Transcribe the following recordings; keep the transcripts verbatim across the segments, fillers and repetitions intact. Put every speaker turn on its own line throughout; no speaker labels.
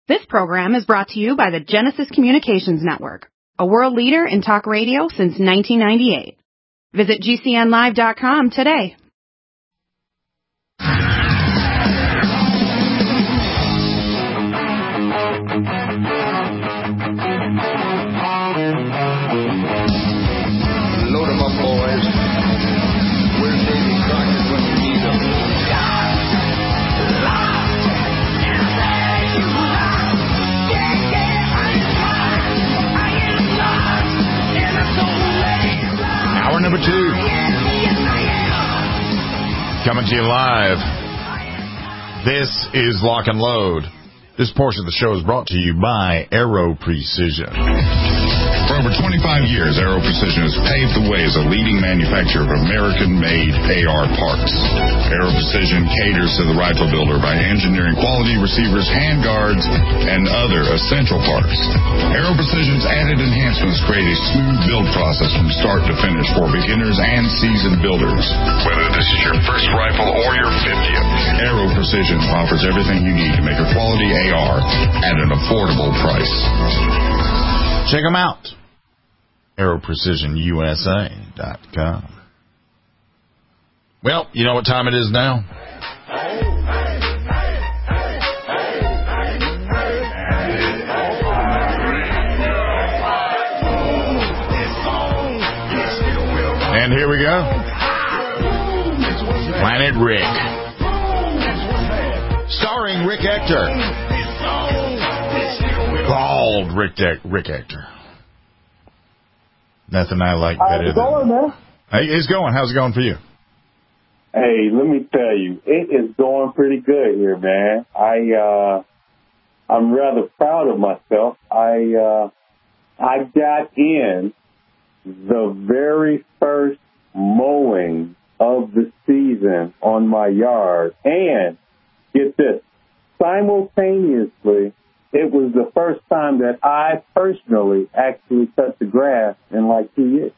This program is brought to you by the Genesis Communications Network, a world leader in talk radio since nineteen ninety-eight. Visit G C N live dot com today.
Load 'em up, boys. Where's Davy Crockett when we need him?
Hour number two. Coming to you live. This is Lock and Load. This portion of the show is brought to you by Aero Precision. For over twenty-five years, Aero Precision has paved the way as a leading manufacturer of American-made A R parts. Aero Precision caters to the rifle builder by engineering quality receivers, handguards, and other essential parts. Aero Precision's added enhancements create a smooth build process from start to finish for beginners and seasoned builders. Whether this is your first rifle or your fiftieth, Aero Precision offers everything you need to make a quality A R at an affordable price. Check them out. Aero Precision U S A dot com. Well, you know what time it is now? And here we go. Planet Rick. Starring Rick Ector. Called Rick, De- Rick Ector. Nothing I like better
How's it going,
than...
man?
Hey, it's going. How's it going for you?
Hey, let me tell you, it is going pretty good here, man. I, uh, I'm rather proud of myself. I, uh, I got in the very first mowing of the season on my yard. And, get this, simultaneously, it was the first time that I personally actually cut the grass in like two years.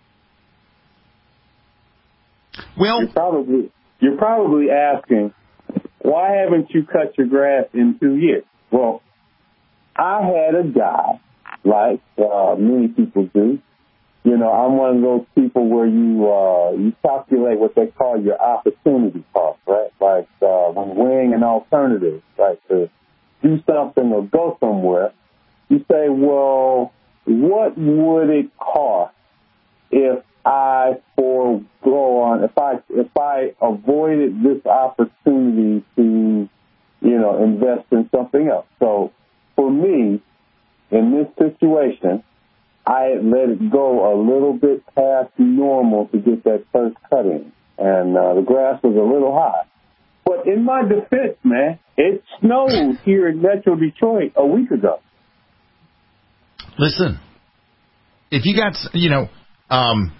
Well,
you're probably you're probably asking, why haven't you cut your grass in two years? Well, I had a guy, like uh, many people do. You know, I'm one of those people where you uh, you calculate what they call your opportunity cost, right? Like uh, when weighing an alternative, like to do something or go somewhere, you say, well, what would it cost if I forego on, if I, if I avoided this opportunity to, you know, invest in something else? So for me, in this situation, I had let it go a little bit past normal to get that first cut in. And uh, the grass was a little high. But in my defense, man, it snowed here in Metro Detroit a week ago.
Listen, if you got, you know, um,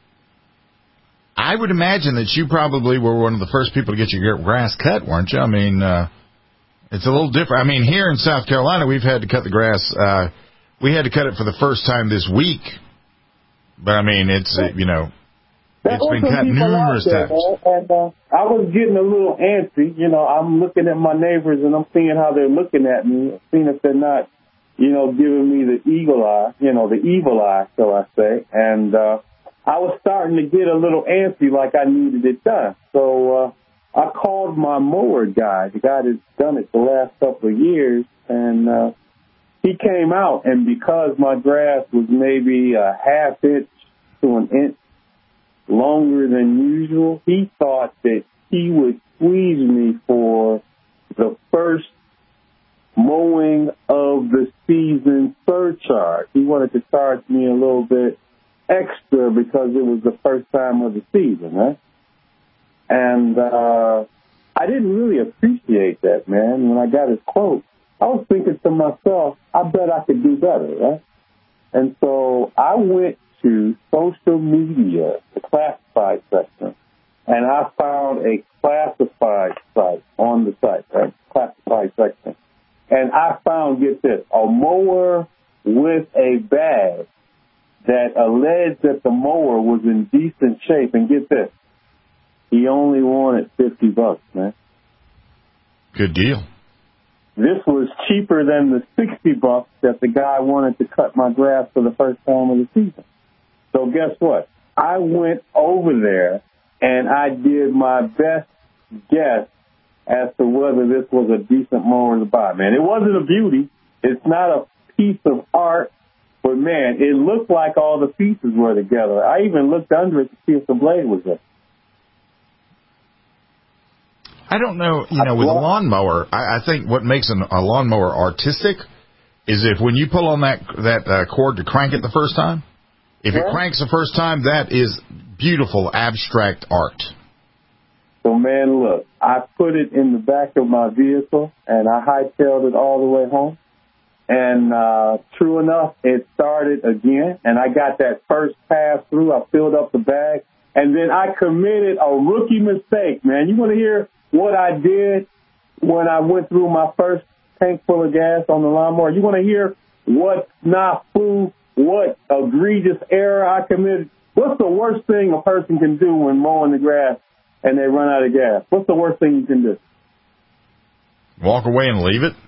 I would imagine that you probably were one of the first people to get your grass cut, weren't you? I mean, uh, it's a little different. I mean, here in South Carolina, we've had to cut the grass. Uh, we had to cut it for the first time this week. But, I mean, it's, uh, you know,
That
it's been cut numerous
there,
times.
And uh, I was getting a little antsy. You know, I'm looking at my neighbors and I'm seeing how they're looking at me, seeing if they're not, you know, giving me the eagle eye, you know, the evil eye, so I say. And uh, I was starting to get a little antsy, like I needed it done. So uh, I called my mower guy, the guy that's done it the last couple of years, and uh, he came out. And because my grass was maybe a half inch to an inch longer than usual, he thought that he would squeeze me for the first mowing of the season surcharge. He wanted to charge me a little bit extra because it was the first time of the season, right? And uh, I didn't really appreciate that, man. When I got his quote, I was thinking to myself, I bet I could do better, right? And so I went to social media, the classified section, and I found a classified site on the site, right? Classified section. And I found, get this, a mower with a bag that alleged that the mower was in decent shape. And get this, he only wanted fifty bucks, man.
Good deal.
this was cheaper than the sixty bucks that the guy wanted to cut my grass for the first time of the season. So guess what? I went over there and I did my best guess as to whether this was a decent mower to buy, man. It wasn't a beauty. It's not a piece of art, but, man, it looked like all the pieces were together. I even looked under it to see if the blade was there.
I don't know, you know, with a lawnmower, I, I think what makes an, a lawnmower artistic is if when you pull on that that uh, cord to crank it the first time, if yeah. it cranks the first time, that is beautiful abstract art.
So, man, look, I put it in the back of my vehicle, and I hightailed it all the way home. And uh, true enough, it started again, and I got that first pass through. I filled up the bag, and then I committed a rookie mistake, man. You want to hear what I did when I went through my first tank full of gas on the lawnmower? You want to hear what snafu, what egregious error I committed? What's the worst thing a person can do when mowing the grass and they run out of gas? What's the worst thing you can do?
Walk away and leave it?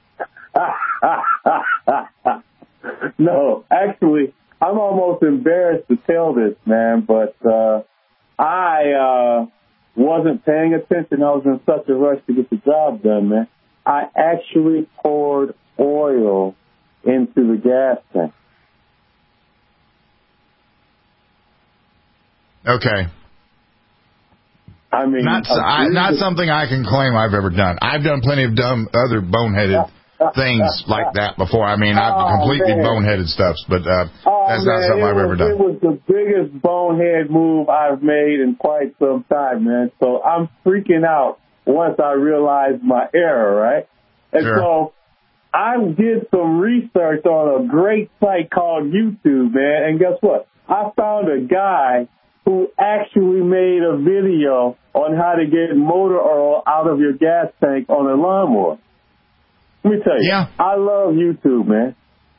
No, actually, I'm almost embarrassed to tell this, man, but uh, I uh, wasn't paying attention. I was in such a rush to get the job done, man. I actually poured oil into the gas tank.
Okay.
I mean,
not I, not something I can claim I've ever done. I've done plenty of dumb, other boneheaded things like that before. I mean, I've
oh,
completely
man.
boneheaded stuff, but uh,
oh,
that's
man.
not something
it
I've
was,
ever done.
It was the biggest bonehead move I've made in quite some time, man. So I'm freaking out once I realized my error, right? And
sure.
so I did some research on a great site called YouTube, man, and guess what? I found a guy who actually made a video on how to get motor oil out of your gas tank on a lawnmower. Let me tell you,
yeah.
I love YouTube, man.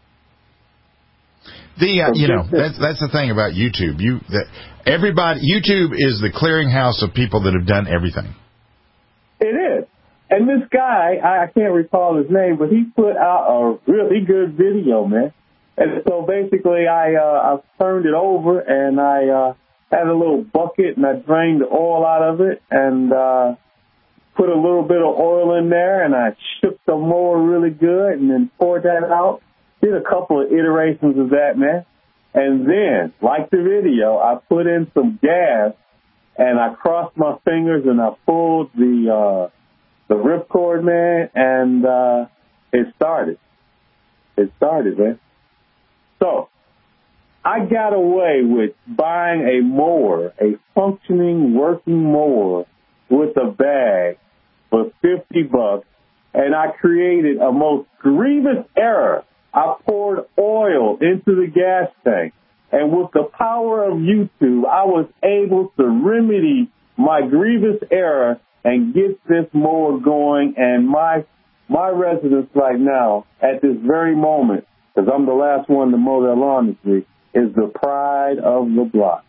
The uh, you know that's that's the thing about YouTube. You that everybody YouTube is the clearinghouse of people that have done everything.
It is, and this guy I, I can't recall his name, but he put out a really good video, man. And so basically, I uh, I turned it over and I uh, had a little bucket and I drained the oil out of it and uh, put a little bit of oil in there and I shook the mower really good and then poured that out. Did a couple of iterations of that, man. And then, like the video, I put in some gas and I crossed my fingers and I pulled the uh, the ripcord, man, and uh, it started. It started, man. So I got away with buying a mower, a functioning, working mower with a bag for fifty bucks, and I created a most grievous error. I poured oil into the gas tank, and with the power of YouTube, I was able to remedy my grievous error and get this mower going. And my my residence right now, at this very moment, because I'm the last one to mow their lawn this week, is the pride of the block.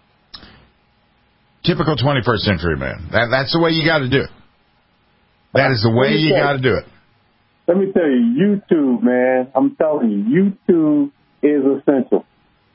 Typical twenty-first century, man. That, that's the way you got to do it. That is the way you got to do it.
Let me tell you, YouTube, man, I'm telling you, YouTube is essential.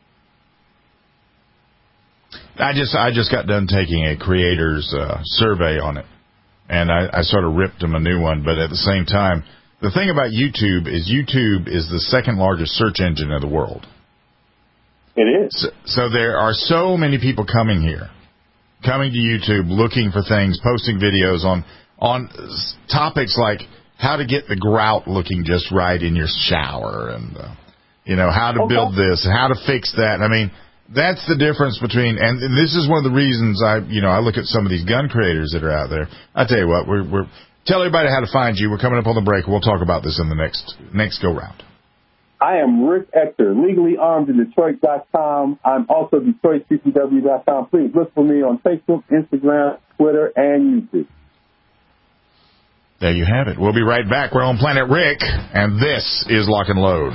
I just I just got done taking a creator's uh, survey on it, and I, I sort of ripped them a new one. But at the same time, the thing about YouTube is YouTube is the second largest search engine in the world.
It is.
So, so there are so many people coming here, coming to YouTube, looking for things, posting videos on on topics like how to get the grout looking just right in your shower, and uh, you know how to
okay.
build this, how to fix that. I mean, that's the difference between, and this is one of the reasons I, you know, I look at some of these gun creators that are out there. I tell you what, we're, we're tell everybody how to find you. We're coming up on the break. We'll talk about this in the next next go round.
I am Rick Ector, legally armed in Detroit dot com. I'm also Detroit C C W dot com. Please look for me on Facebook, Instagram, Twitter, and YouTube.
There you have it. We'll be right back. We're on Planet Rick, and this is Lock and Load.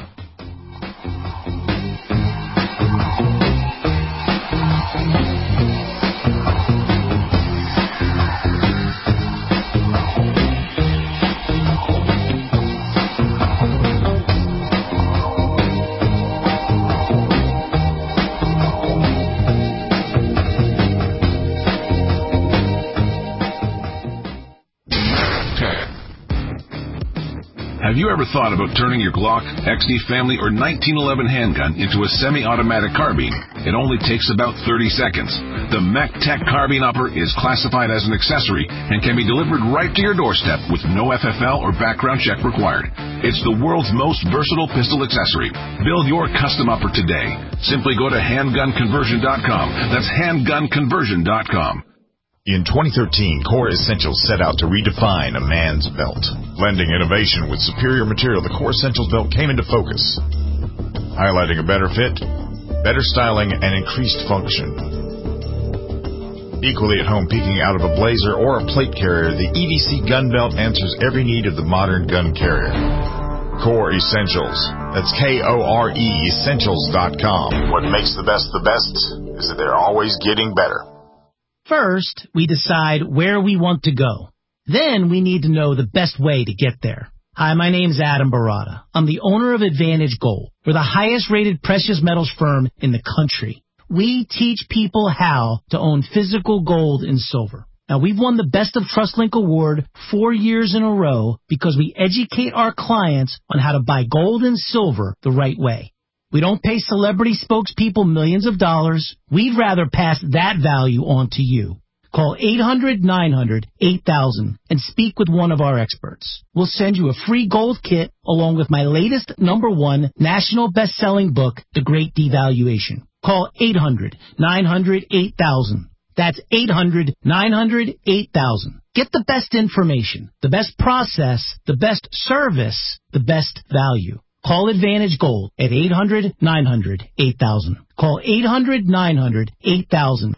Have you ever thought about turning your Glock, X D Family, or nineteen eleven handgun into a semi-automatic carbine? It only takes about thirty seconds. The MechTech Carbine Upper is classified as an accessory and can be delivered right to your doorstep with no F F L or background check required. It's the world's most versatile pistol accessory. Build your custom upper today. Simply go to handgun conversion dot com. That's handgun conversion dot com.
In twenty thirteen, Core Essentials set out to redefine a man's belt. Blending innovation with superior material, the Core Essentials belt came into focus, highlighting a better fit, better styling, and increased function. Equally at home peeking out of a blazer or a plate carrier, the E D C gun belt answers every need of the modern gun carrier. Core Essentials. That's K O R E Essentials dot com. What makes the best the best is that they're always getting better.
First, we decide where we want to go. Then we need to know the best way to get there. Hi, my name's Adam Barada. I'm the owner of Advantage Gold. We're the highest rated precious metals firm in the country. We teach people how to own physical gold and silver. Now, we've won the Best of TrustLink Award four years in a row because we educate our clients on how to buy gold and silver the right way. We don't pay celebrity spokespeople millions of dollars. We'd rather pass that value on to you. Call eight hundred nine hundred eight thousand and speak with one of our experts. We'll send you a free gold kit along with my latest number one national best-selling book, The Great Devaluation. Call eight hundred nine hundred eight thousand. That's eight hundred nine hundred eight thousand. Get the best information, the best process, the best service, the best value. Call Advantage Gold at eight hundred nine hundred eight thousand. Call eight hundred nine hundred eight thousand.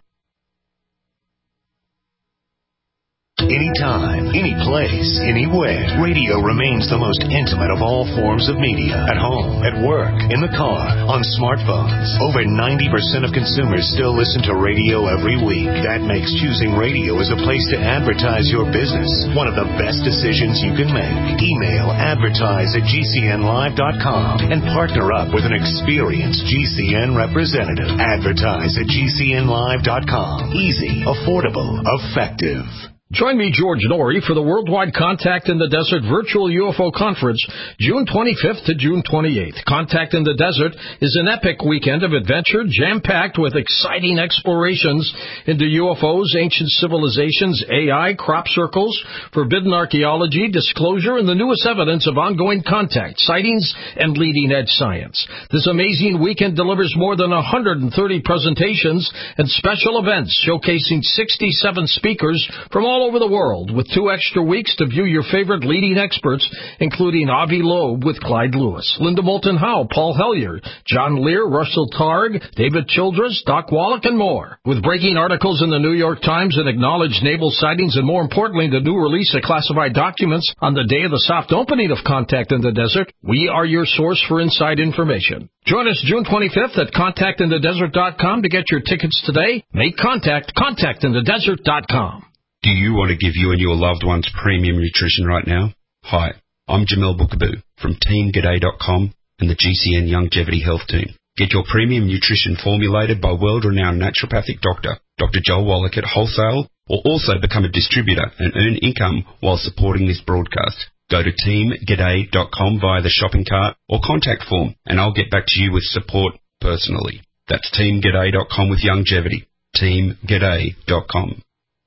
Anytime, any place, anywhere, radio remains the most intimate of all forms of media. At home, at work, in the car, on smartphones. Over ninety percent of consumers still listen to radio every week. That makes choosing radio as a place to advertise your business one of the best decisions you can make. Email advertise at G C N live dot com and partner up with an experienced G C N representative. Advertise at G C N live dot com. Easy, affordable, effective.
Join me, George Norrie, for the Worldwide Contact in the Desert Virtual U F O Conference, June twenty-fifth to June twenty-eighth. Contact in the Desert is an epic weekend of adventure, jam-packed with exciting explorations into U F Os, ancient civilizations, A I, crop circles, forbidden archaeology, disclosure, and the newest evidence of ongoing contact, sightings, and leading-edge science. This amazing weekend delivers more than one hundred thirty presentations and special events showcasing sixty-seven speakers from all over the world, with two extra weeks to view your favorite leading experts, including Avi Loeb with Clyde Lewis, Linda Moulton Howe, Paul Hellyer, John Lear, Russell Targ, David Childress, Doc Wallach, and more. With breaking articles in the New York Times and acknowledged naval sightings, and more importantly, the new release of classified documents on the day of the soft opening of Contact in the Desert, we are your source for inside information. Join us June twenty-fifth at contact in the desert dot com to get your tickets today. Make contact, contact in the desert dot com.
Do you want to give you and your loved ones premium nutrition right now? Hi, I'm Jamel Bookaboo from team g'day dot com and the G C N Longevity Health Team. Get your premium nutrition formulated by world-renowned naturopathic doctor, Doctor Joel Wallach at wholesale, or also become a distributor and earn income while supporting this broadcast. Go to team g'day dot com via the shopping cart or contact form, and I'll get back to you with support personally. That's team g'day dot com with longevity. team g'day dot com.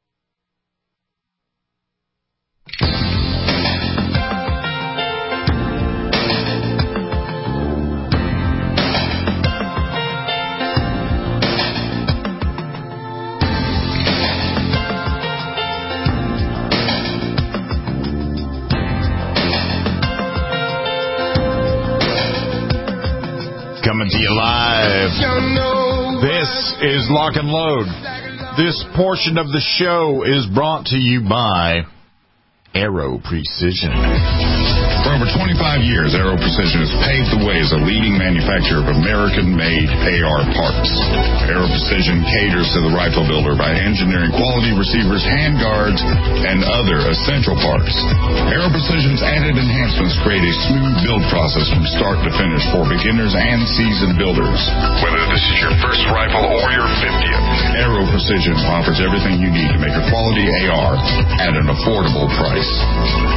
Coming to you live. This is Lock and Load. This portion of the show is brought to you by Aero Precision.
For over twenty-five years, Aero Precision has paved the way as a leading manufacturer of American-made A R parts. Aero Precision caters to the rifle builder by engineering quality receivers, handguards, and other essential parts. Aero Precision's added enhancements create a smooth build process from start to finish for beginners and seasoned builders.
Whether this is your first rifle or your fiftieth,
Aero Precision offers everything you need to make a quality A R at an affordable price.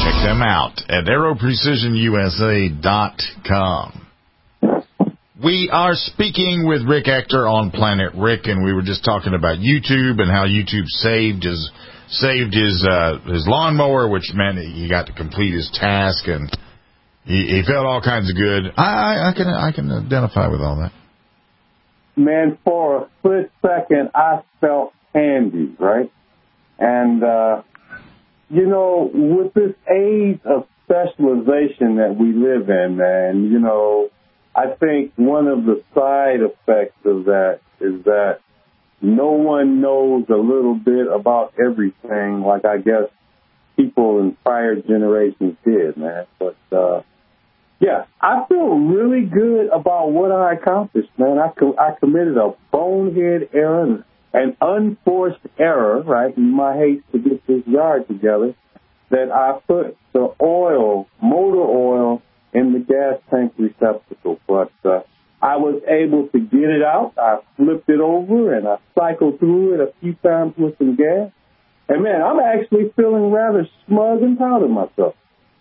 Check them out at aero precision u s a dot com. We are speaking with Rick Ector on Planet Rick, and we were just talking about YouTube and how YouTube saved his saved his uh, his lawnmower, which meant he got to complete his task, and he, he felt all kinds of good. I, I, I can I can identify with all that.
Man, for a split second, I felt handy, right? And uh, you know, with this age of specialization that we live in, man, you know, I think one of the side effects of that is that no one knows a little bit about everything like I guess people in prior generations did, man. But, uh, yeah, I feel really good about what I accomplished, man. I, co- I committed a bonehead error, an unforced error, right, in my haste to get this yard together, that I put the oil, motor oil, in the gas tank receptacle. But uh, I was able to get it out. I flipped it over, and I cycled through it a few times with some gas. And, man, I'm actually feeling rather smug and proud of myself.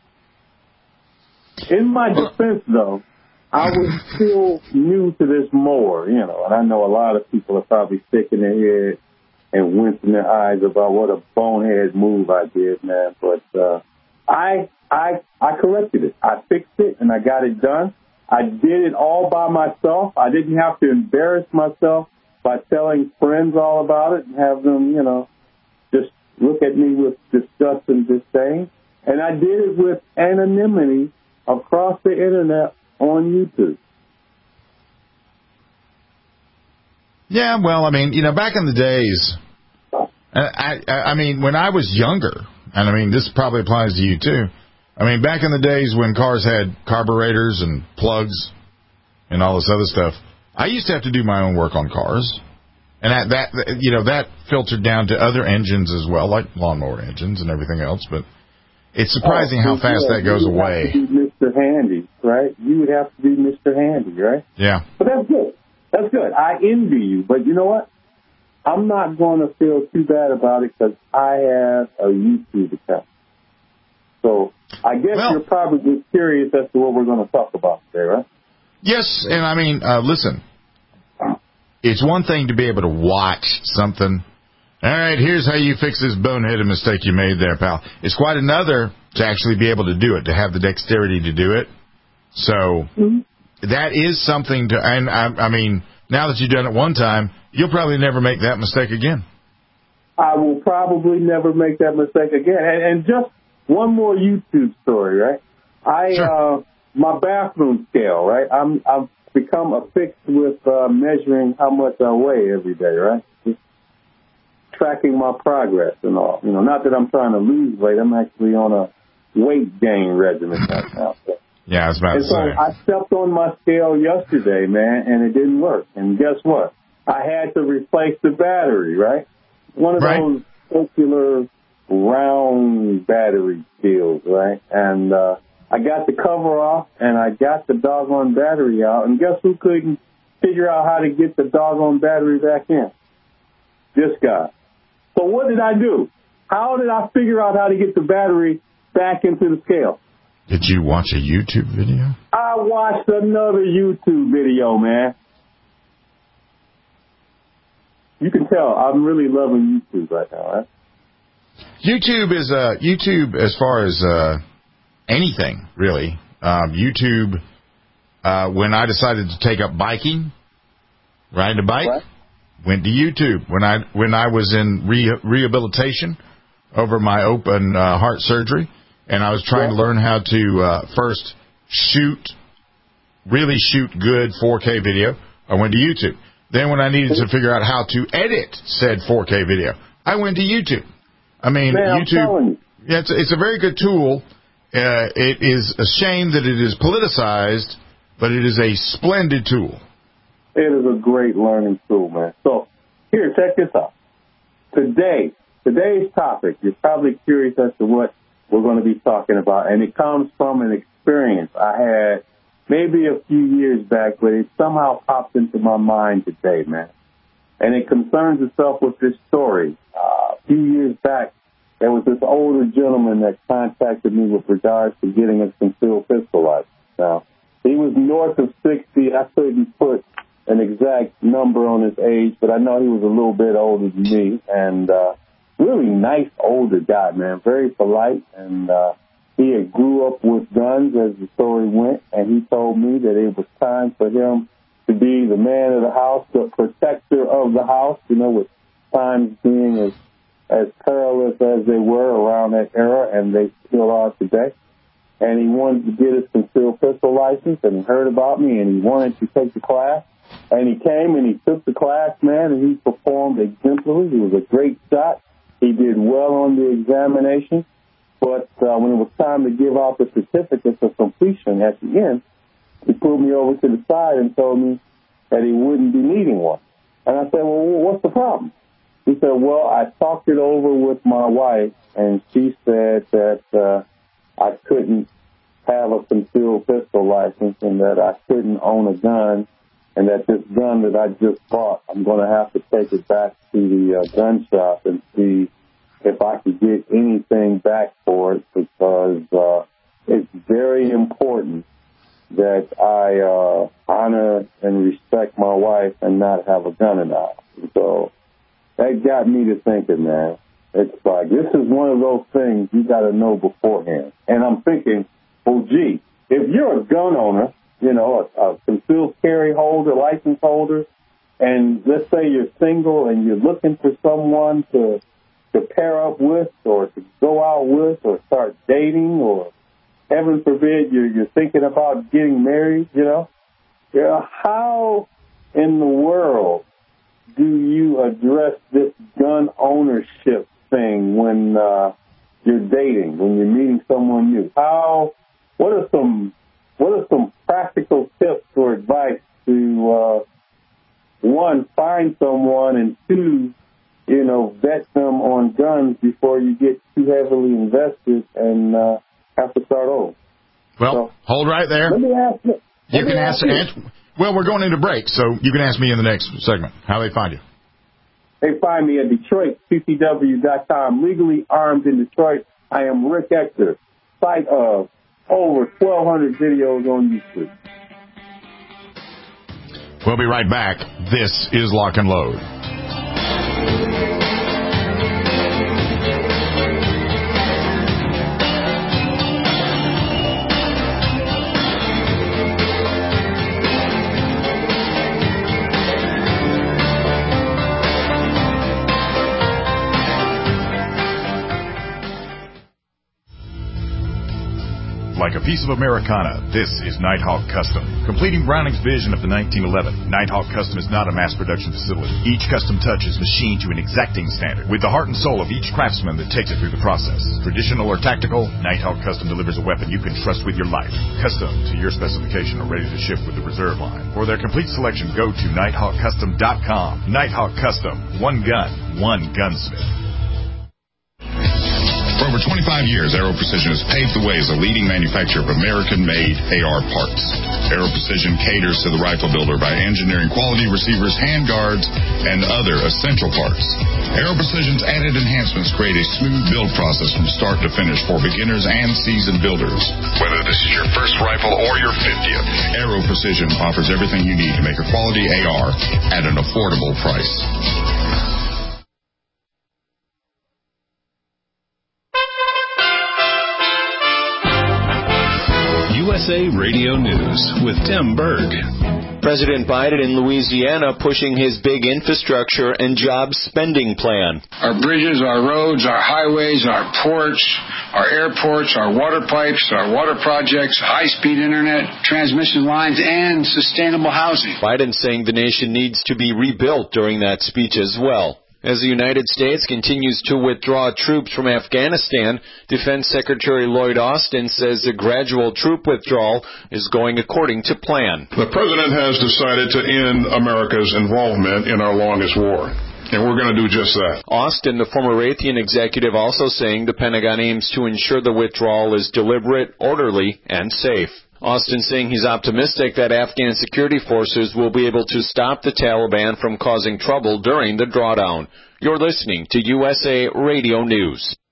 In my defense, though, I was still new to this mower, you know, and I know a lot of people are probably shaking their head and wincing their eyes about what a bonehead move I did, man. But uh, I... I, I corrected it. I fixed it, and I got it done. I did it all by myself. I didn't have to embarrass myself by telling friends all about it and have them, you know, just look at me with disgust and disdain. And I did it with anonymity across the Internet on YouTube.
Yeah, well, I mean, you know, back in the days, I, I, I mean, when I was younger, and I mean, this probably applies to you too, I mean, back in the days when cars had carburetors and plugs and all this other stuff, I used to have to do my own work on cars. And that, that you know, that filtered down to other engines as well, like lawnmower engines and everything else. But it's surprising
oh,
how fast
yeah,
that goes
you would
away.
Have to be Mister Handy, right? You would have to be Mister Handy, right?
Yeah.
But that's good. That's good. I envy you. But you know what? I'm not going to feel too bad about it because I have a YouTube account. So I guess well, you're probably curious as to what we're going to talk about today, right?
Yes, and I mean, uh, listen, it's one thing to be able to watch something. All right, here's how you fix this boneheaded mistake you made there, pal. It's quite another to actually be able to do it, to have the dexterity to do it. So mm-hmm. that is something to, and I, I mean, now that you've done it one time, you'll probably never make that mistake again.
I will probably never make that mistake again. And, and just one more YouTube story, right? I,
sure.
uh, my bathroom scale, right? I'm, I've become affixed with, uh, measuring how much I weigh every day, right? Just tracking my progress and all. You know, not that I'm trying to lose weight. I'm actually on a weight gain regimen right now. So.
Yeah, I was about
and
to
so
say.
I stepped on my scale yesterday, man, and it didn't work. And guess what? I had to replace the battery, right? One of
right.
those circular round battery seals, right? And uh, I got the cover off, and I got the doggone battery out. And guess who couldn't figure out how to get the doggone battery back in? This guy. So what did I do? How did I figure out how to get the battery back into the scale?
Did you watch a YouTube video?
I watched another YouTube video, man. You can tell I'm really loving YouTube right now, right?
YouTube is uh YouTube as far as uh anything really. Um, YouTube. Uh, when I decided to take up biking, riding a bike, what? Went to YouTube. When I when I was in re- rehabilitation over my open uh, heart surgery, and I was trying what? to learn how to uh, first shoot, really shoot good four K video, I went to YouTube. Then when I needed to figure out how to edit said four K video, I went to YouTube. I mean,
Man,
YouTube, yeah, it's, it's a very good tool. Uh, it is a shame that it is politicized, but it is a splendid tool.
It is a great learning tool, man. So, here, check this out. Today, today's topic, you're probably curious as to what we're going to be talking about, and it comes from an experience I had maybe a few years back, but it somehow popped into my mind today, man. And it concerns itself with this story. Uh, a few years back, there was this older gentleman that contacted me with regards to getting a concealed pistol license. Now, he was north of sixty. I couldn't put an exact number on his age, but I know he was a little bit older than me, and uh, really nice older guy, man, very polite, and uh, he had grew up with guns as the story went, and he told me that it was time for him to be the man of the house, the protector of the house, you know, with times being as, as perilous as they were around that era, and they still are today. And he wanted to get his concealed pistol license, and he heard about me, and he wanted to take the class. And he came and he took the class, man, and he performed exemplary. He was a great shot. He did well on the examination. But uh, when it was time to give out the certificates of completion at the end, he pulled me over to the side and told me that he wouldn't be needing one. And I said, well, what's the problem? He said, well, I talked it over with my wife, and she said that uh, I couldn't have a concealed pistol license and that I couldn't own a gun, and that this gun that I just bought, I'm going to have to take it back to the uh, gun shop and see if I could get anything back for it, because uh, it's very important that I uh, honor and respect my wife and not have a gun in the house. So that got me to thinking, man. It's like, this is one of those things you got to know beforehand. And I'm thinking, well, gee, if you're a gun owner, you know, a, a concealed carry holder, license holder, and let's say you're single and you're looking for someone to to pair up with or to go out with or start dating, or heaven forbid you're, you're thinking about getting married, you know, you know, how in the world do you address this gun ownership thing when uh, you're dating, when you're meeting someone new? How, what are some, what are some practical tips or advice to, uh, one, find someone, and two, you know, vet them on guns before you get too heavily invested and uh, have to start over?
Well,
so,
hold right there.
Let me ask you.
You can ask, ask, well, we're going into break, so you can ask me in the next segment how they find you.
They find me at Detroit C C W dot com, legally armed in Detroit. I am Rick Ector, site of over twelve hundred videos on YouTube.
We'll be right back. This is Lock and Load. Like a piece of Americana, this is Nighthawk Custom. Completing Browning's vision of the nineteen eleven, Nighthawk Custom is not a mass production facility. Each custom touch is machined to an exacting standard, with the heart and soul of each craftsman that takes it through the process. Traditional or tactical, Nighthawk Custom delivers a weapon you can trust with your life. Custom to your specification or ready to ship with the reserve line. For their complete selection, go to Nighthawk Custom dot com. Nighthawk Custom. One gun, one gunsmith.
For over twenty-five years, Aero Precision has paved the way as a leading manufacturer of American-made A R parts. Aero Precision caters to the rifle builder by engineering quality receivers, handguards, and other essential parts. Aero Precision's added enhancements create a smooth build process from start to finish for beginners and seasoned builders. Whether this is your first rifle or your fiftieth, Aero Precision offers everything you need to make a quality A R at an affordable price.
U S A Radio News with Tim Berg.
President Biden in Louisiana pushing his big infrastructure and job spending plan.
Our bridges, our roads, our highways, our ports, our airports, our water pipes, our water projects, high-speed internet, transmission lines, and sustainable housing.
Biden saying the nation needs to be rebuilt during that speech as well. As the United States continues to withdraw troops from Afghanistan, Defense Secretary Lloyd Austin says the gradual troop withdrawal is going according to plan.
The President has decided to end America's involvement in our longest war, and we're going to do just that.
Austin, the former Raytheon executive, also saying the Pentagon aims to ensure the withdrawal is deliberate, orderly, and safe. Austin saying he's optimistic that Afghan security forces will be able to stop the Taliban from causing trouble during the drawdown. You're listening to U S A Radio News.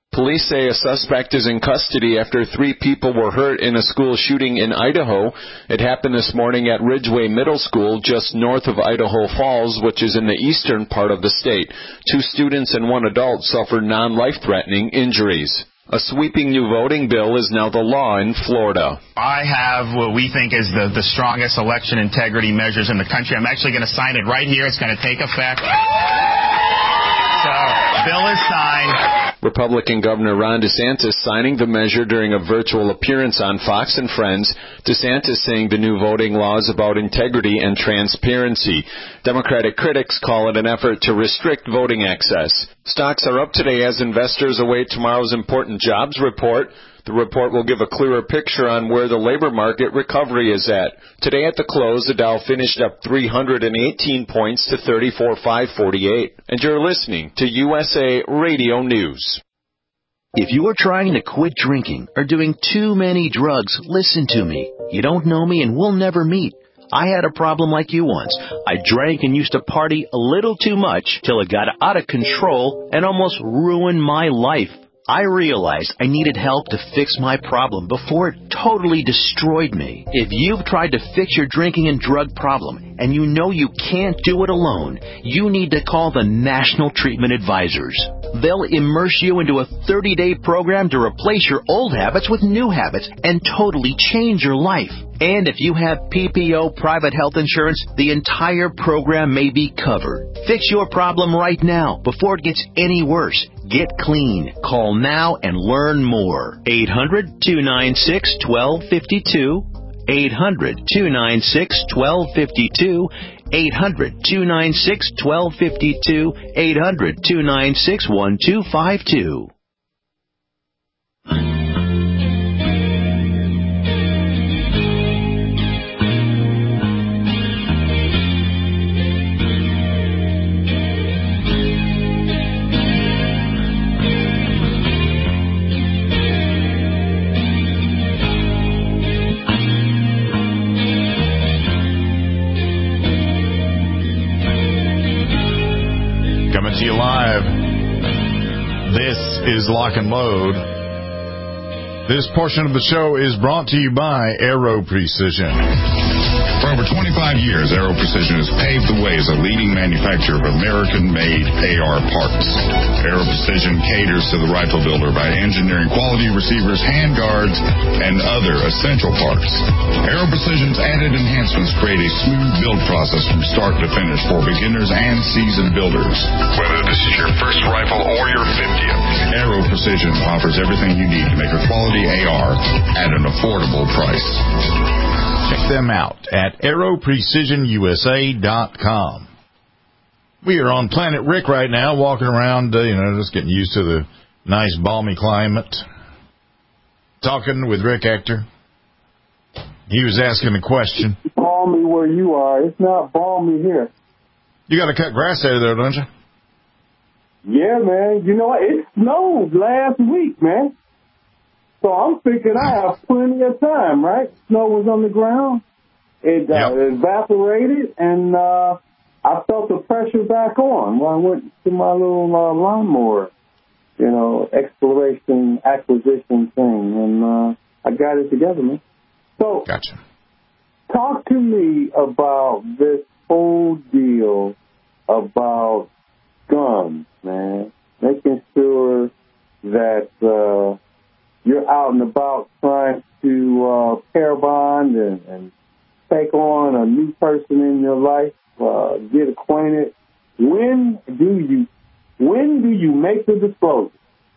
Police say a suspect is in custody after three people were hurt in a school shooting in Idaho. It happened this morning at Ridgeway Middle School, just north of Idaho Falls, which is in the eastern part of the state. Two students and one adult suffered non-life-threatening injuries. A sweeping new voting bill is now the law in Florida.
I have what we think is the, the strongest election integrity measures in the country. I'm actually going to sign it right here. It's going to take effect. So, bill is signed.
Republican Governor Ron DeSantis signing the measure during a virtual appearance on Fox and Friends. DeSantis saying the new voting law is about integrity and transparency. Democratic critics call it an effort to restrict voting access. Stocks are up today as investors await tomorrow's important jobs report. The report will give a clearer picture on where the labor market recovery is at. Today at the close, the Dow finished up three hundred eighteen points to thirty-four thousand five hundred forty-eight. And you're listening to U S A Radio News.
If you are trying to quit drinking or doing too many drugs, listen to me. You don't know me and we'll never meet. I had a problem like you once. I drank and used to party a little too much till it got out of control and almost ruined my life. I realized I needed help to fix my problem before it totally destroyed me. If you've tried to fix your drinking and drug problem and you know you can't do it alone, you need to call the National Treatment Advisors. They'll immerse you into a thirty-day program to replace your old habits with new habits and totally change your life. And if you have P P O private health insurance, the entire program may be covered. Fix your problem right now before it gets any worse. Get clean. Call now and learn more. eight hundred, two nine six, one two five two. eight hundred, two nine six, one two five two. eight hundred, two nine six, one two five two. eight hundred, two nine six, one two five two.
Coming to you live. This is Lock and Load. This portion of the show is brought to you by Aero Precision.
For over twenty-five years, Aero Precision has paved the way as a leading manufacturer of American-made A R parts. Aero Precision caters to the rifle builder by engineering quality receivers, handguards, and other essential parts. Aero Precision's added enhancements create a smooth build process from start to finish for beginners and seasoned builders.
Whether this is your first rifle or your fiftieth,
Aero Precision offers everything you need to make a quality A R at an affordable price.
Check them out at aero precision u s a dot com. We are on Planet Rick right now, walking around, uh, you know, just getting used to the nice, balmy climate. Talking with Rick Ector. He was asking a question.
Balmy where you are. It's not balmy here.
You got to cut grass out of there, don't you?
Yeah, man. You know what? It snowed last week, man. So I'm thinking I have plenty of time, right? Snow was on the ground. It, uh,
yep.
evaporated, and uh, I felt the pressure back on when I went to my little uh, lawnmower, you know, exploration, acquisition thing, and uh, I got it together, man. So
gotcha.
Talk to me about this whole deal about guns, man. Making sure that uh, you're out and about trying to uh, pair bond and, and take on a new person in your life, uh, get acquainted. When do you when do you make the disclosure?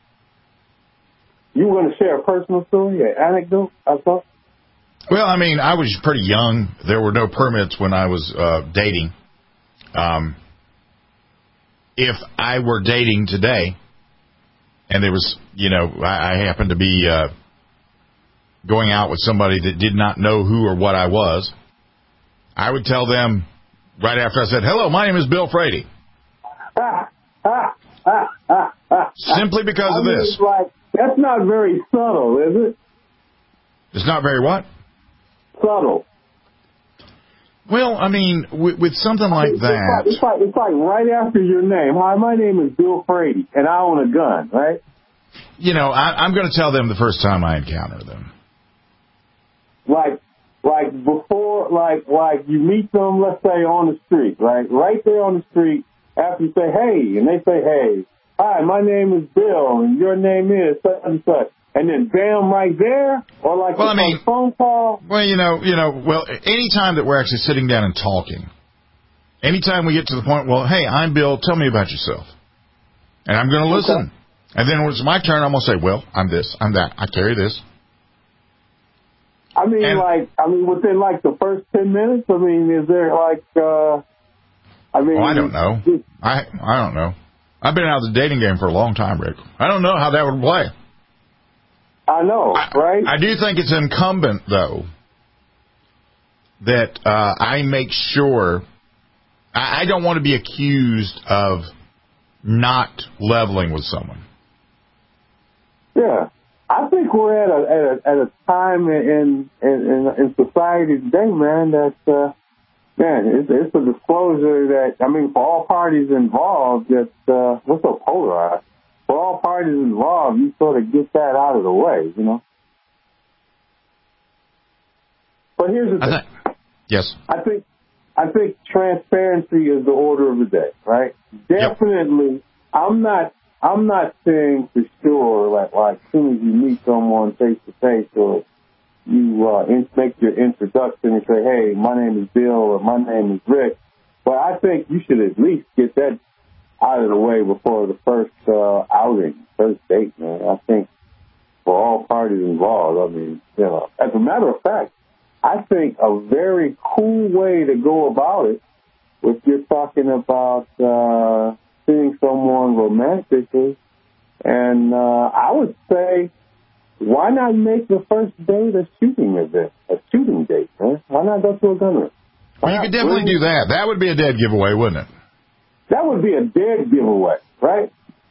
You want to share a personal story, an anecdote, I thought?
Well, I mean, I was pretty young. There were no permits when I was uh, dating. Um, if I were dating today, and there was, you know, I, I happened to be uh, going out with somebody that did not know who or what I was, I would tell them right after I said, hello, my name is Bill Frady. Simply because
I
of
mean,
this.
It's like, that's not very subtle, is it?
It's not very what?
Subtle.
Well, I mean, with, with something like
it's
that.
Like, it's, like, it's like right after your name. Hi, my name is Bill Frady, and I own a gun, right?
you know, I, I'm going to tell them the first time I encounter them.
Like, like before, like, like you meet them, let's say on the street, right? Right there on the street, after you say, hey, and they say, hey, hi, my name is Bill, and your name is such and such. And then bam, right there, or like
well,
a
I mean,
phone call.
Well, you know, you know, well, any time that we're actually sitting down and talking, anytime we get to the point, well, hey, I'm Bill, tell me about yourself. And I'm going to listen. Okay. And then when it's my turn, I'm going to say, well, I'm this, I'm that, I carry this.
I mean, and, like, I mean, within like the first ten minutes, I mean, is there like, uh, I mean.
Oh, I don't know. I, I don't know. I've been out of the dating game for a long time, Rick. I don't know how that would play.
I know, right?
I, I do think it's incumbent, though, that uh, I make sure I, I don't want to be accused of not leveling with someone.
Yeah, I think we're at a at a, at a time in in, in in society today, man. That uh, man, it's, it's a disclosure that I mean, for all parties involved, that uh, what's so polarized. For all parties involved, you sort of get that out of the way, you know. But here's the thing.
Think, yes.
I think I think transparency is the order of the day, right? Definitely. Yep. I'm not I'm not saying for sure like like as soon as you meet someone face to face or you uh, in, make your introduction and say, hey, my name is Bill or my name is Rick. But I think you should at least get that out of the way before the first uh, outing, first date, man. I think for all parties involved, I mean, you know, as a matter of fact, I think a very cool way to go about it, if you're talking about uh, seeing someone romantically, and uh, I would say, why not make the first date a shooting event, a shooting date, man? Why not go to a gun range?
Well, you could definitely do that. That would be a dead giveaway, wouldn't it?
That would be a dead giveaway, right?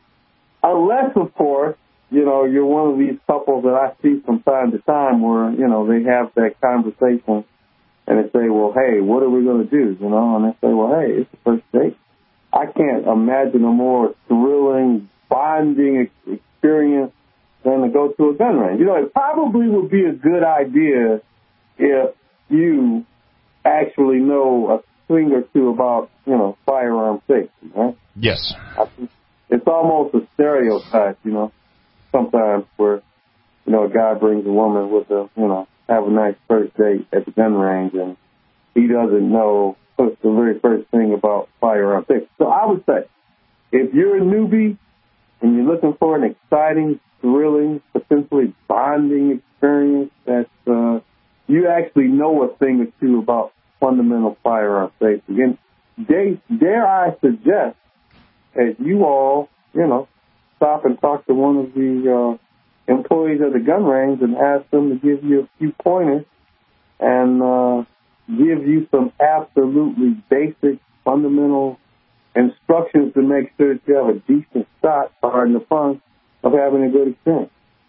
Unless, of course, you know, you're one of these couples that I see from time to time where, you know, they have that conversation and they say, well, hey, what are we going to do? You know, and they say, well, hey, it's the first date. I can't imagine a more thrilling, bonding experience than to go to a gun range. You know, it probably would be a good idea if you actually know a thing or two about, you know, firearm safety, right?
Yes.
It's almost a stereotype, you know, sometimes where, you know, a guy brings a woman with a, you know, have a nice first date at the gun range and he doesn't know what's the very first thing about firearm safety. So I would say, if you're a newbie and you're looking for an exciting, thrilling, potentially bonding experience that uh, you actually know a thing or two about fundamental firearm safety. And dare, dare I suggest that you all, you know, stop and talk to one of the uh, employees of the gun range and ask them to give you a few pointers and uh, give you some absolutely basic, fundamental instructions to make sure that you have a decent shot, pardon the pun, of having a good experience.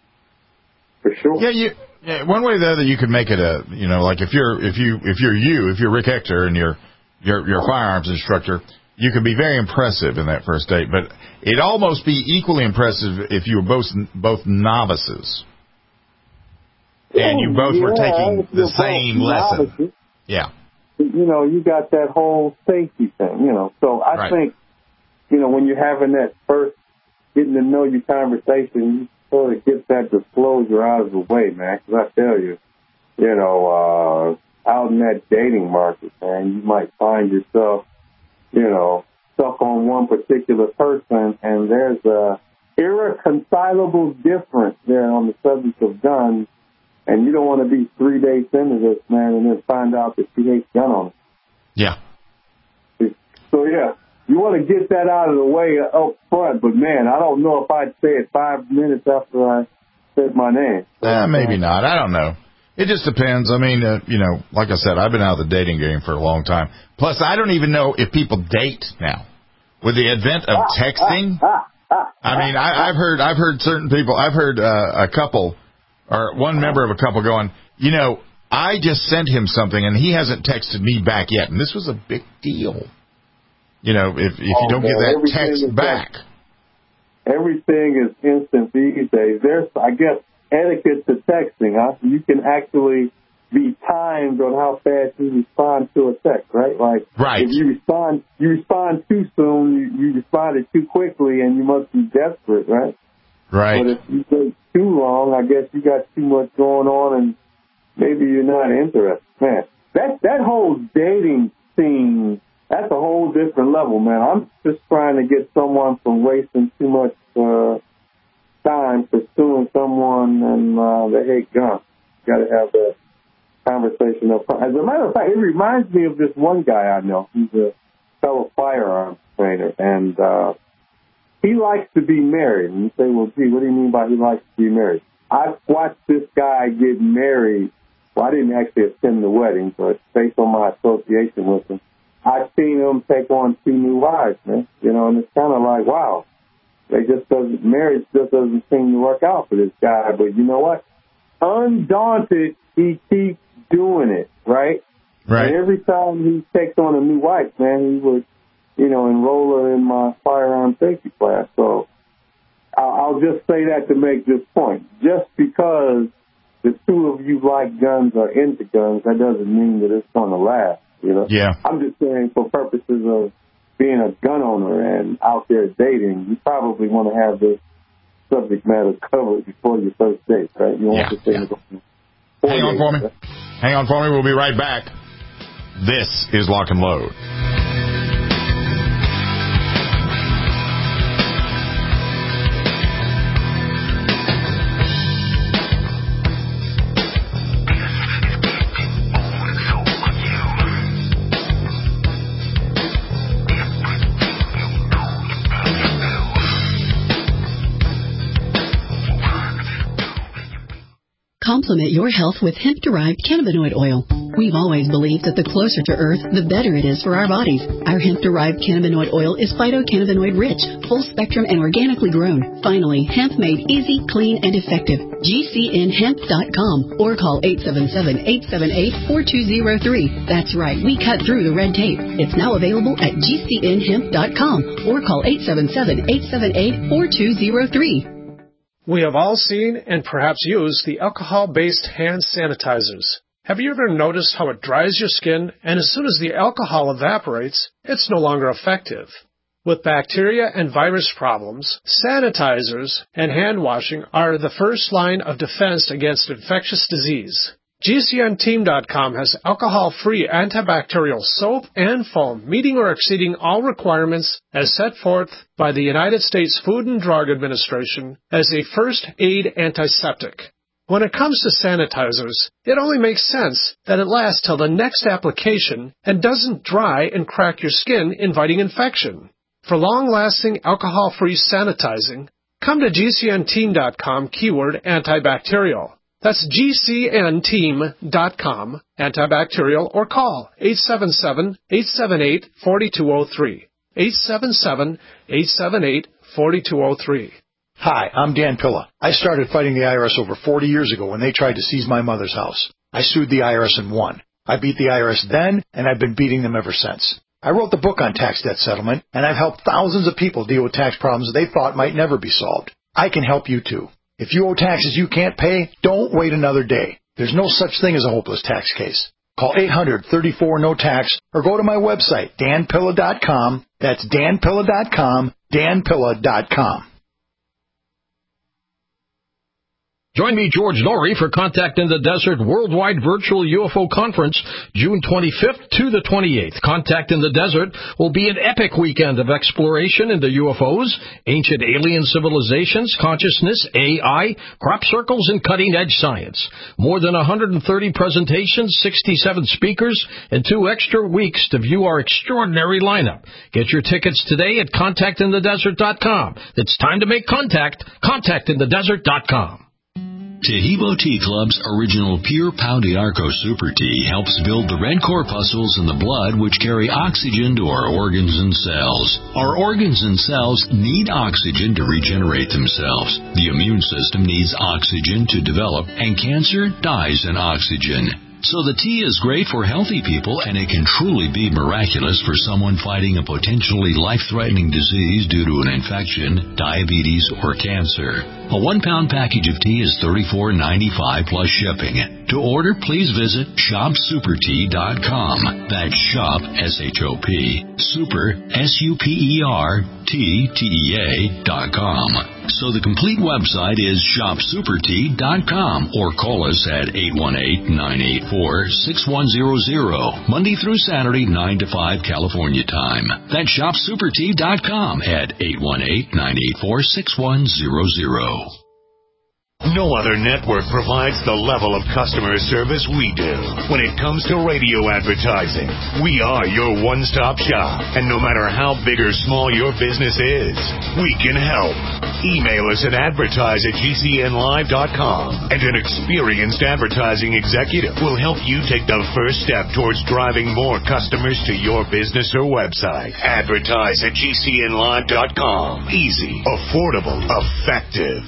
For sure.
Yeah, you. Yeah, one way or the other, you could make it a, you know, like if you're if you if you're you, if you're Rick Hector and you're you're, you're a firearms instructor, you could be very impressive in that first date. But it'd almost be equally impressive if you were both both novices and you both
yeah,
were taking the same lesson.
Novices.
Yeah.
You know, you got that whole safety thing. You know, so I
right. think,
you know, when you're having that first getting to know you conversation, you sort of get that disclosure out of the way, man. Because I tell you, you know, uh, out in that dating market, man, you might find yourself, you know, stuck on one particular person, and there's a irreconcilable difference there on the subject of guns, and you don't want to be three days into this, man, and then find out that she hates gun owners.
Yeah.
So, yeah. You want to get that out of the way up front, but, man, I don't know if I'd say it five minutes after I said my name. So,
eh, maybe not. I don't know. It just depends. I mean, uh, you know, like I said, I've been out of the dating game for a long time. Plus, I don't even know if people date now. With the advent of texting, I mean, I, I've heard I've heard certain people, I've heard uh, a couple, or one member of a couple going, you know, I just sent him something, and he hasn't texted me back yet, and this was a big deal. You know, if if you
oh,
don't
man,
get that text back.
everything is instant these days. There's, I guess, etiquette to texting, huh? You can actually be timed on how fast you respond to a text, right? Like,
right.
if you respond, you respond too soon, you, you responded too quickly, and you must be desperate, right?
Right.
But if you wait too long, I guess you got too much going on, and maybe you're not interested. Man, that that whole dating scene, that's a whole different level, man. I'm just trying to get someone from wasting too much uh, time pursuing someone, and uh, they hate guns. Got to have that conversation up front. As a matter of fact, it reminds me of this one guy I know. He's a fellow firearms trainer, and uh, he likes to be married. And you say, well, gee, what do you mean by he likes to be married? I've watched this guy get married. Well, I didn't actually attend the wedding, but based on my association with him, I've seen him take on two new wives, man. You know, and it's kind of like, wow, they just doesn't, marriage just doesn't seem to work out for this guy. But you know what? Undaunted, he keeps doing it, right?
Right.
And every time he takes on a new wife, man, he would, you know, enroll her in my firearm safety class. So I'll just say that to make this point. Just because the two of you like guns or into guns, that doesn't mean that it's going to last, you know?
Yeah.
I'm just saying for purposes of being a gun owner and out there dating, you probably want to have this subject matter covered before your first date, right? You
yeah.
want to
yeah. Hang on for me. Hang on for me. We'll be right back. This is Lock and Load.
Complement your health with hemp-derived cannabinoid oil. We've always believed that the closer to Earth, the better it is for our bodies. Our hemp-derived cannabinoid oil is phytocannabinoid rich, full spectrum, and organically grown. Finally, hemp made easy, clean, and effective. G C N hemp dot com or call eight seven seven, eight seven eight, four two zero three. That's right, we cut through the red tape. It's now available at G C N hemp dot com or call eight seven seven, eight seven eight, four two zero three.
We have all seen and perhaps used the alcohol-based hand sanitizers. Have you ever noticed how it dries your skin, and as soon as the alcohol evaporates, it's no longer effective? With bacteria and virus problems, sanitizers and hand washing are the first line of defense against infectious disease. G C N team dot com has alcohol-free antibacterial soap and foam, meeting or exceeding all requirements as set forth by the United States Food and Drug Administration as a first aid antiseptic. When it comes to sanitizers, it only makes sense that it lasts till the next application and doesn't dry and crack your skin, inviting infection. For long-lasting alcohol-free sanitizing, come to G C N team dot com keyword antibacterial. That's G C N team dot com, antibacterial, or call eight seven seven, eight seven eight, four two zero three. eight seven seven, eight seven eight, four two zero three.
Hi, I'm Dan Pilla. I started fighting the I R S over forty years ago when they tried to seize my mother's house. I sued the I R S and won. I beat the I R S then, and I've been beating them ever since. I wrote the book on tax debt settlement, and I've helped thousands of people deal with tax problems they thought might never be solved. I can help you too. If you owe taxes you can't pay, don't wait another day. There's no such thing as a hopeless tax case. Call eight hundred, thirty-four, no tax or go to my website, dan pilla dot com. That's dan pilla dot com, dan pilla dot com.
Join me, George Norrie, for Contact in the Desert Worldwide Virtual U F O Conference, June twenty-fifth to the twenty-eighth. Contact in the Desert will be an epic weekend of exploration into U F Os, ancient alien civilizations, consciousness, A I, crop circles, and cutting-edge science. More than one hundred thirty presentations, sixty-seven speakers, and two extra weeks to view our extraordinary lineup. Get your tickets today at contact in the desert dot com. It's time to make contact. contact in the desert dot com.
Tahibo Tea Club's original Pure Pau d'Arco Super Tea helps build the red corpuscles in the blood which carry oxygen to our organs and cells. Our organs and cells need oxygen to regenerate themselves. The immune system needs oxygen to develop, and cancer dies in oxygen. So the tea is great for healthy people, and it can truly be miraculous for someone fighting a potentially life-threatening disease due to an infection, diabetes, or cancer. A one-pound package of tea is thirty-four ninety-five plus shipping. To order, please visit shop super tea dot com. That's shop, S H O P, super, S U P E R, T, T E A, dot com. So the complete website is shop super tea dot com, or call us at eight one eight, nine eight four, six one zero zero, Monday through Saturday, nine to five California time. That's shop super tea dot com at eight one eight, nine eight four, six one zero zero.
No other network provides the level of customer service we do. When it comes to radio advertising, we are your one-stop shop. And no matter how big or small your business is, we can help. Email us at advertise at G C N live dot com, and an experienced advertising executive will help you take the first step towards driving more customers to your business or website. Advertise at G C N live dot com. Easy, affordable, effective.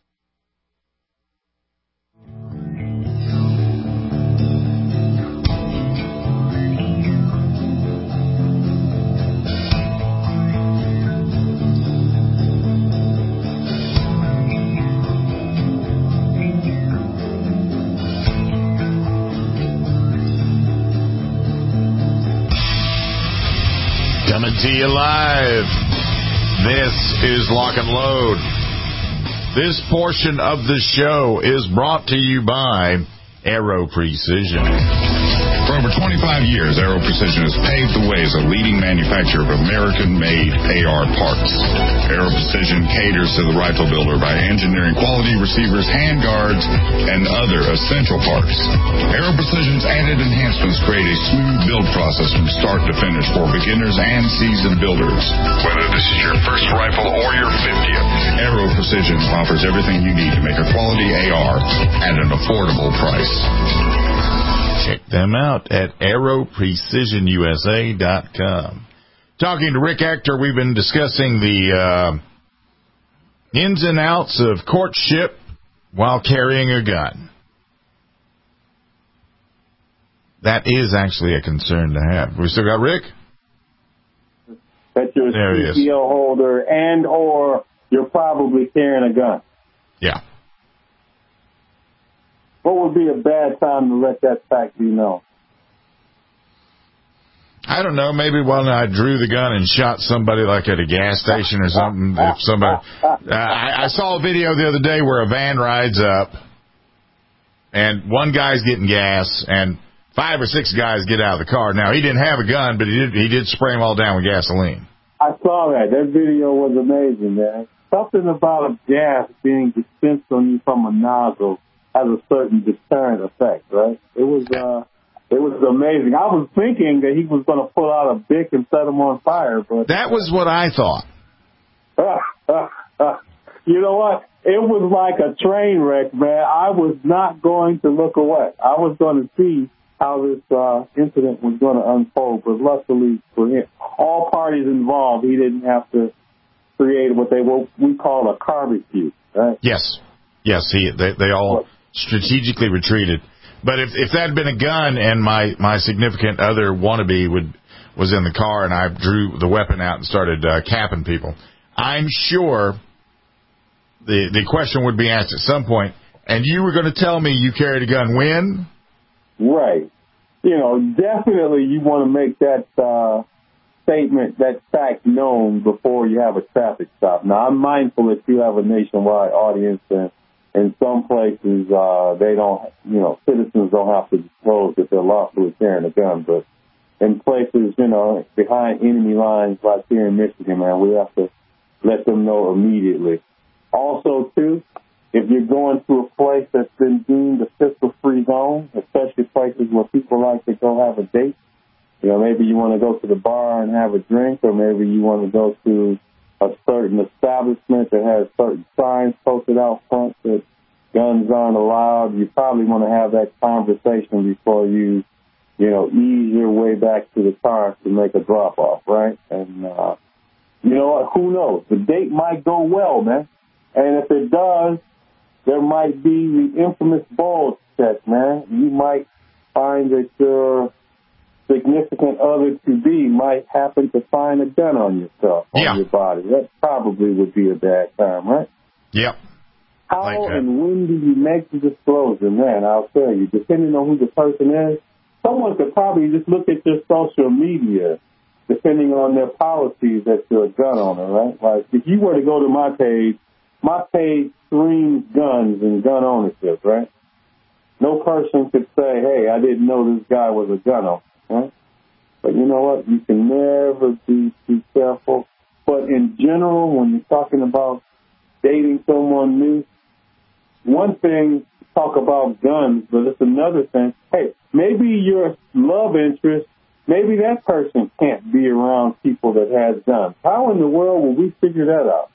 Coming to you live. This is Lock and Load. This portion of the show is brought to you by Aero Precision.
For over twenty-five years, Aero Precision has paved the way as a leading manufacturer of American-made A R parts. Aero Precision caters to the rifle builder by engineering quality receivers, handguards, and other essential parts. Aero Precision's added enhancements create a smooth build process from start to finish for beginners and seasoned builders.
Whether this is your first rifle or your fiftieth,
Aero Precision offers everything you need to make a quality A R at an affordable price.
Check them out at aero precision U S A dot com. Talking to Rick Ector, we've been discussing the uh, ins and outs of courtship while carrying a gun. That is actually a concern to have. We still got Rick?
That you're a C P O holder and or you're probably carrying a gun.
Yeah.
What would be a bad time to let that fact be known?
I don't know. Maybe when I drew the gun and shot somebody like at a gas station or something. If somebody, uh, I, I saw a video the other day where a van rides up and one guy's getting gas and five or six guys get out of the car. Now he didn't have a gun, but he did. He did spray them all down with gasoline.
I saw that. That video was amazing, man. Something about a gas being dispensed on you from a nozzle has a certain deterrent effect, right? It was uh, it was amazing. I was thinking that he was going to pull out a Bic and set him on fire, but
that was what I thought.
Uh, uh, uh, you know what? It was like a train wreck, man. I was not going to look away. I was going to see how this uh, incident was going to unfold, but luckily for him, all parties involved, he didn't have to create what they what we call a barbecue, right?
Yes, yes. He they they all strategically retreated. But if if that had been a gun and my, my significant other wannabe would was in the car and I drew the weapon out and started uh, capping people, I'm sure the the question would be asked at some point, and you were going to tell me you carried a gun when?
Right. You know, definitely you want to make that uh, statement, that fact known before you have a traffic stop. Now, I'm mindful that you have a nationwide audience, and in some places, uh, they don't, you know, citizens don't have to disclose that they're lawfully carrying a gun. But in places, you know, behind enemy lines like here in Michigan, man, we have to let them know immediately. Also, too, if you're going to a place that's been deemed a pistol-free zone, especially places where people like to go have a date, you know, maybe you want to go to the bar and have a drink, or maybe you want to go to a certain establishment that has certain signs posted out front that guns aren't allowed, you probably want to have that conversation before you, you know, ease your way back to the car to make a drop-off, right? And, uh, you know what, who knows? The date might go well, man. And if it does, there might be the infamous bulge check, man. You might find that your significant other to be might happen to find a gun on yourself, on
yeah.
your body. That probably would be a bad time, right?
Yep.
How
like
and when do you make the disclosure? Man, I'll tell you, depending on who the person is, someone could probably just look at your social media, depending on their policies, that you're a gun owner, right? Like, if you were to go to my page, my page screams guns and gun ownership, right? No person could say, hey, I didn't know this guy was a gun owner, right? But you know what? You can never be too careful. But in general, when you're talking about dating someone new, one thing, talk about guns, but it's another thing. Hey, maybe your love interest, maybe that person can't be around people that has guns. How in the world will we figure that out?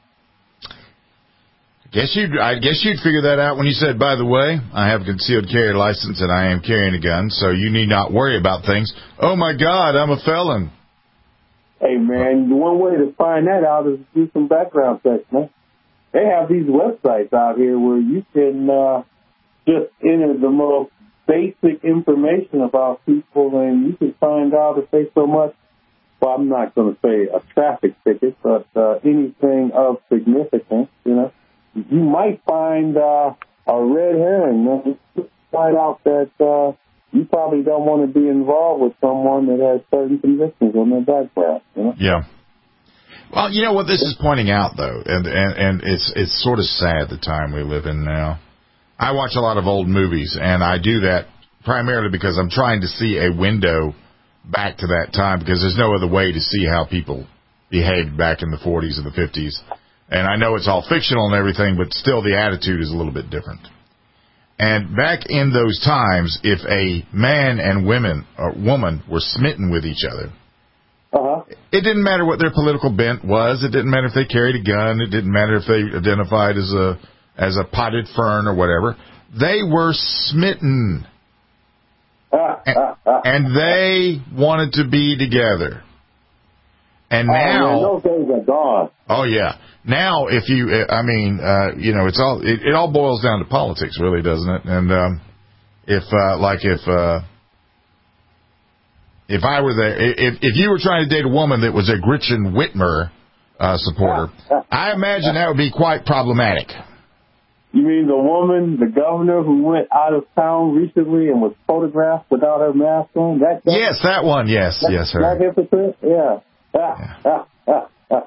Guess you'd, I guess you'd figure that out when you said, by the way, I have a concealed carry license and I am carrying a gun, so you need not worry about things. Oh, my God, I'm a felon.
Hey, man, the one way to find that out is to do some background checks, man. They have these websites out here where you can uh, just enter the most basic information about people, and you can find out if they so much, well, I'm not going to say a traffic ticket, but uh, anything of significance, you know. You might find uh, a red herring. Man. You find out that uh, you probably don't want to be involved with someone that has certain convictions on their background, you know.
Yeah. Well, you know what this is pointing out, though, and, and, and it's it's sort of sad the time we live in now. I watch a lot of old movies, and I do that primarily because I'm trying to see a window back to that time, because there's no other way to see how people behaved back in the forties and the fifties. And I know it's all fictional and everything, but still the attitude is a little bit different. And back in those times, if a man and women or woman were smitten with each other,
Uh-huh.
it didn't matter what their political bent was. It didn't matter if they carried a gun. It didn't matter if they identified as a as a potted fern or whatever. They were smitten. and, and they wanted to be together. And
oh,
now,
man, those days are gone.
Oh yeah. Now, if you, I mean, uh, you know, it's all it, it all boils down to politics, really, doesn't it? And um, if, uh, like, if. Uh, If I were there, if if you were trying to date a woman that was a Gretchen Whitmer uh, supporter, I imagine that would be quite problematic.
You mean the woman, the governor who went out of town recently and was photographed without her mask on? That guy?
Yes, that one. Yes,
that,
yes, her.
That hypocrite? Yeah. yeah.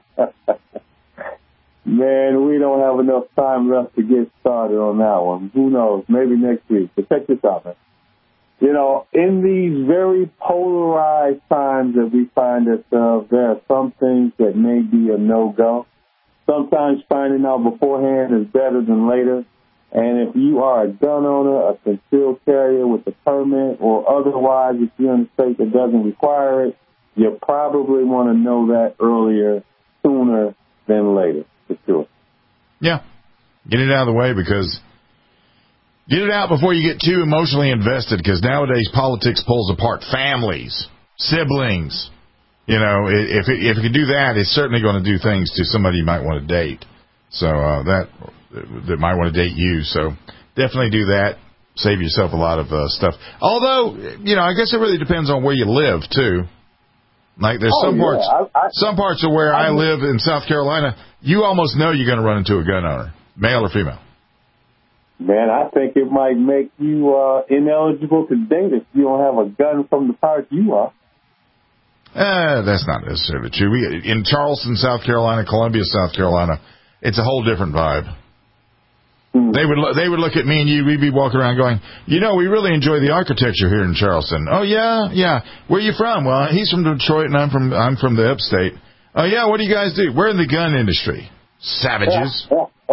Man, we don't have enough time left to get started on that one. Who knows? Maybe next week. But check this out, man. You know, in these very polarized times that we find ourselves, there are some things that may be a no-go. Sometimes finding out beforehand is better than later. And if you are a gun owner, a concealed carrier with a permit, or otherwise, if you're in a state that doesn't require it, you probably want to know that earlier, sooner than later, for sure.
Yeah. Get it out of the way, because... Get it out before you get too emotionally invested, because nowadays politics pulls apart families, siblings. You know, if it, if it can do that, it's certainly going to do things to somebody you might want to date. So uh, that that might want to date you. So definitely do that. Save yourself a lot of uh, stuff. Although, you know, I guess it really depends on where you live too. Like there's
oh,
some
yeah.
parts,
I, I,
some parts of where I, I live in South Carolina, you almost know you're going to run into a gun owner, male or female.
Man, I think it might make you uh, ineligible to date if you don't have a gun from the part you are.
Uh, that's not necessarily true. We, in Charleston, South Carolina, Columbia, South Carolina, it's a whole different vibe. Mm. They would they would look at me and you, we'd be walking around going, you know, we really enjoy the architecture here in Charleston. Oh yeah, yeah. Where are you from? Well, he's from Detroit and I'm from I'm from the upstate. Oh yeah, what do you guys do? We're in the gun industry. Savages.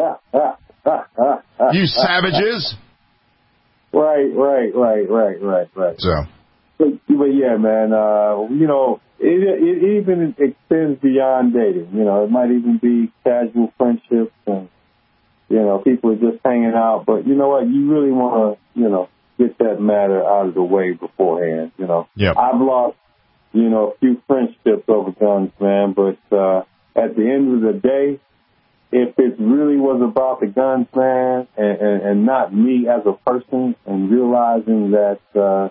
You savages.
Right, right, right, right, right, right.
So.
But, but yeah, man, uh, you know, it, it even extends beyond dating. You know, it might even be casual friendships and, you know, people are just hanging out. But you know what? You really want to, you know, get that matter out of the way beforehand, you know.
Yep.
I've lost, you know, a few friendships over guns, man. But uh, at the end of the day, if it really was about the guns, man, and, and, and not me as a person, and realizing that, uh,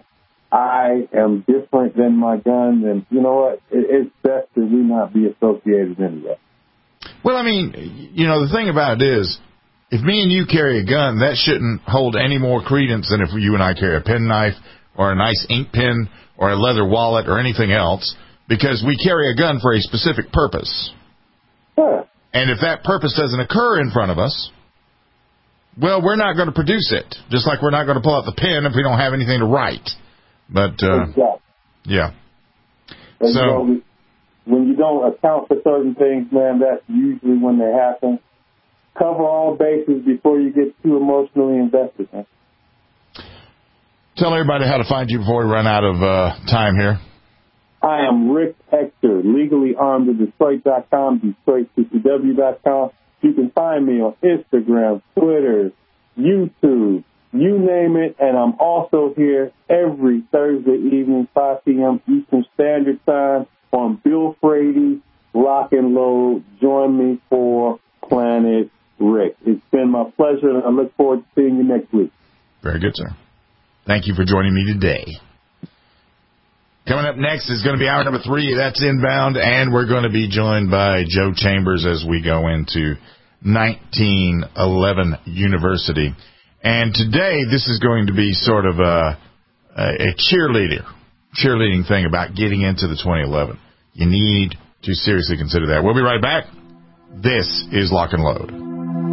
I am different than my gun, then you know what? It, it's best that we not be associated anyway.
Well, I mean, you know, the thing about it is, if me and you carry a gun, that shouldn't hold any more credence than if you and I carry a penknife or a nice ink pen or a leather wallet or anything else, because we carry a gun for a specific purpose.
Sure.
And if that purpose doesn't occur in front of us, well, we're not going to produce it, just like we're not going to pull out the pen if we don't have anything to write. But, uh,
exactly.
yeah.
And
so,
you know, when you don't account for certain things, man, that's usually when they happen. Cover all bases before you get too emotionally invested, man.
Tell everybody how to find you before we run out of uh, time here.
I am Rick Hector, legally armed at Detroit dot com, Detroit C C W dot com. You can find me on Instagram, Twitter, YouTube, you name it, and I'm also here every Thursday evening, five p.m. Eastern Standard Time on Bill Frady, Lock and Load. Join me for Planet Rick. It's been my pleasure, and I look forward to seeing you next week.
Very good, sir. Thank you for joining me today. Coming up next is going to be hour number three. That's Inbound, and we're going to be joined by Joe Chambers as we go into nineteen eleven University. And today, this is going to be sort of a, a cheerleader, cheerleading thing about getting into the twenty eleven. You need to seriously consider that. We'll be right back. This is Lock and Load.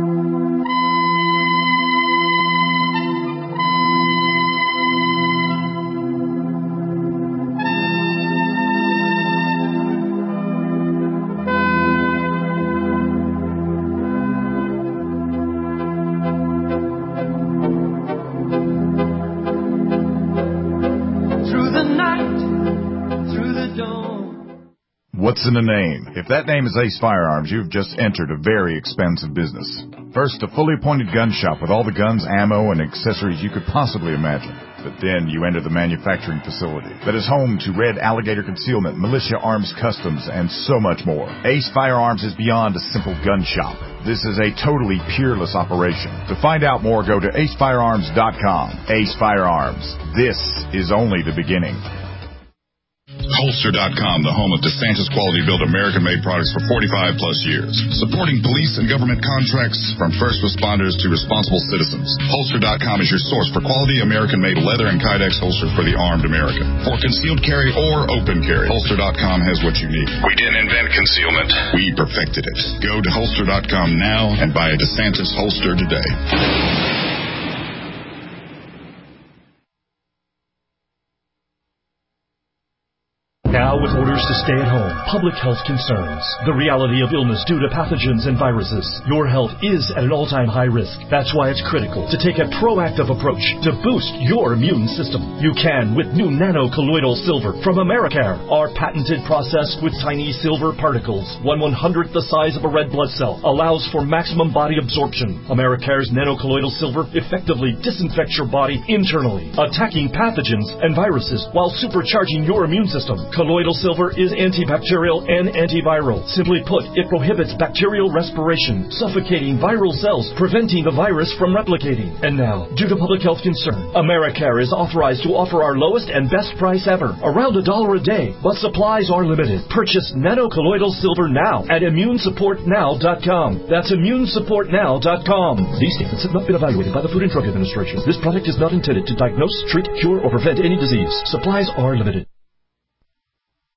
What's in a name? If that name is Ace Firearms, you've just entered a very expensive business. First, a fully appointed gun shop with all the guns, ammo, and accessories you could possibly imagine. But then you enter the manufacturing facility that is home to Red Alligator Concealment, Militia Arms Customs, and so much more. Ace Firearms is beyond a simple gun shop. This is a totally peerless operation. To find out more, go to ace firearms dot com. Ace Firearms. This is only the beginning. Holster dot com, the home of DeSantis Quality Built American-made products for forty-five plus years. Supporting police and government contracts from first responders to responsible citizens. Holster dot com is your source for quality American-made leather and Kydex holsters for the armed American. For concealed carry or open carry, Holster dot com has what you need. We didn't invent concealment. We perfected it. Go to Holster dot com now and buy a DeSantis holster today.
Now with orders to stay at home, public health concerns, the reality of illness due to pathogens and viruses, your health is at an all-time high risk. That's why it's critical to take a proactive approach to boost your immune system. You can with new nano-colloidal silver from Americare. Our patented process with tiny silver particles, one one-hundredth the size of a red blood cell, allows for maximum body absorption. Americare's nano-colloidal silver effectively disinfects your body internally, attacking pathogens and viruses while supercharging your immune system. Colloidal silver is antibacterial and antiviral. Simply put, it prohibits bacterial respiration, suffocating viral cells, preventing the virus from replicating. And now, due to public health concern, Americare is authorized to offer our lowest and best price ever, around a dollar a day, but supplies are limited. Purchase nano-colloidal silver now at immune support now dot com. That's immune support now dot com. These statements have not been evaluated by the Food and Drug Administration. This product is not intended to diagnose, treat, cure, or prevent any disease. Supplies are limited.